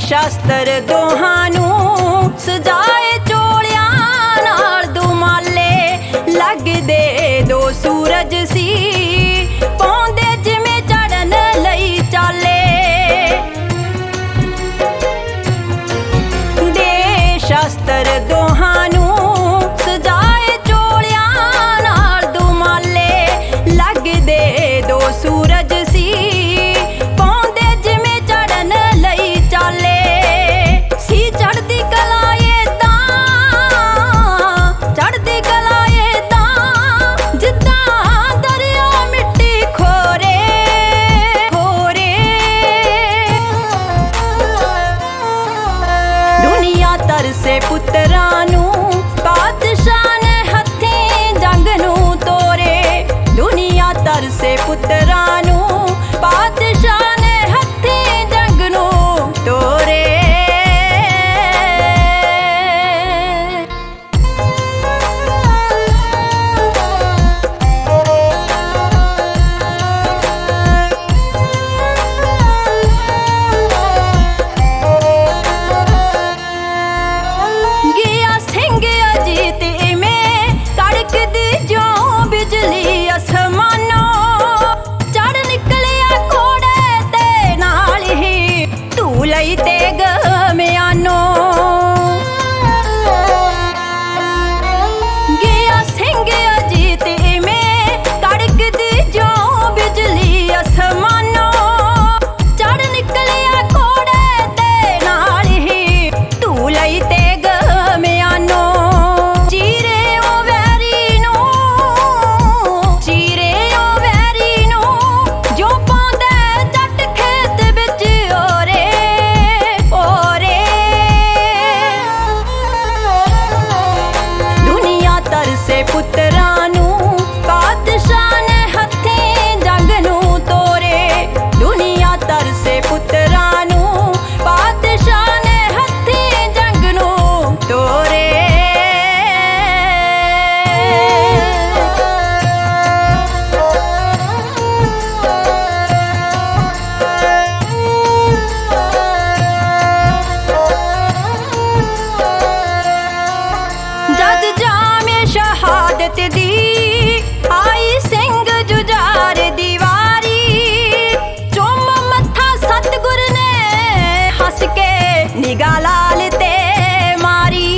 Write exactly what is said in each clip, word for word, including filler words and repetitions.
शास्त्र दोहां नूं सजाए चोलियां नाल दुमाले लगदे दो सूरज सी पौंदे जिवें चढ़न लई चाले। दे शास्त्र दोहां नूं सजाए चोलियां नाल दुमाले लगदे दो सूरज सी पौंदे जिवें चढ़न लई चाले। सी चढ़दी कला ये तां चढ़दी कला ये तां जिद्दां दरिया मिट्टी खोरे खोरे। दुनिया तरसे पुत्तरां नूं बादशाह ने हत्थीं जंग नूं तोरे। दुनिया तरसे पुत्तरां नूं बादशाह ने हत्थीं जंग नूं तोरे। गिया सिंह अजीत इवें कड़कदी ज्यों बिजली आसमानों चढ़ निकलिया घोड़े ते नाल ही तू लई तेग म्यानो। गिया सिंह अजीत इवें कड़कदी ज्यों बिजली आसमानों चढ़ निकलिया घोड़े ते नाल ही तू लई तेग म्यानो। चीरे ओ वैरी नूं चीरे ओ वैरी नूं जो पाउंदे जट खेत विच ओरे ओरे। दुनिया तरसे पुत्तरां नूं बादशाह ने हत्थीं जंग नूं तोरे। दुनिया तरसे पुत्तरां नूं बादशाह ने हत्थीं जंग नूं तोरे। जद जामे शहादत दी आई सिंह जुजार दी वारी चुम मत्था सतगुर ने हस के निगाह लाल ते मारी।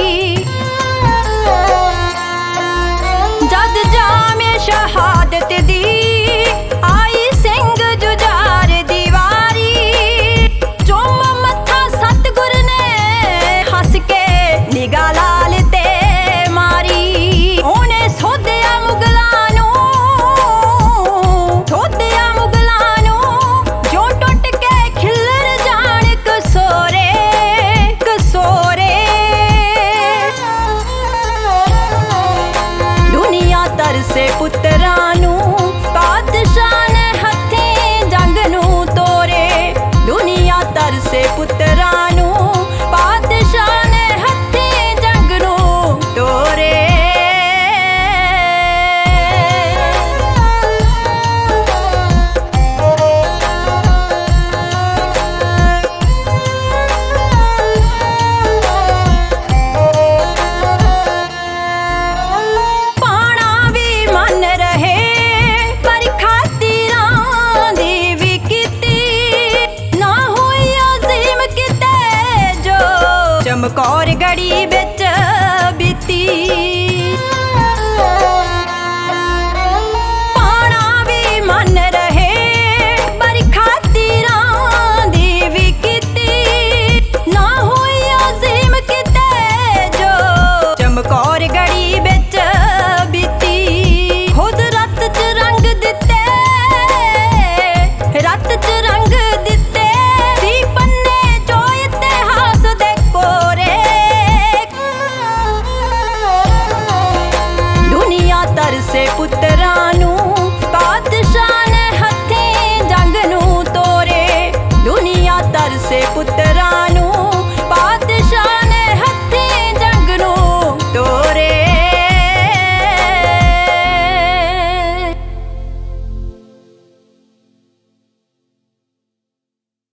जद जामे शहादत दी आई सिंह जुजार दी वारी चुम मत्था सतगुर ने हस के निगाह लाल ते मारी। ओने सोधिया मुगलां नूं सोधिया मुगलां नूं जो टुट के खिलर जाण कसोरे कसोरे। दुनिया तरसे पुत्तरां नूं बादशाह ने हत्थीं जंग नूं तोरे। दुनिया तरसे पुत्तरां नूं बादशाह ने हत्थीं जंग नूं तोरे। पाना भी मन रहे पर खातिरां दी भी कीती ना होई अजीम किते जो चमकौर गड़ी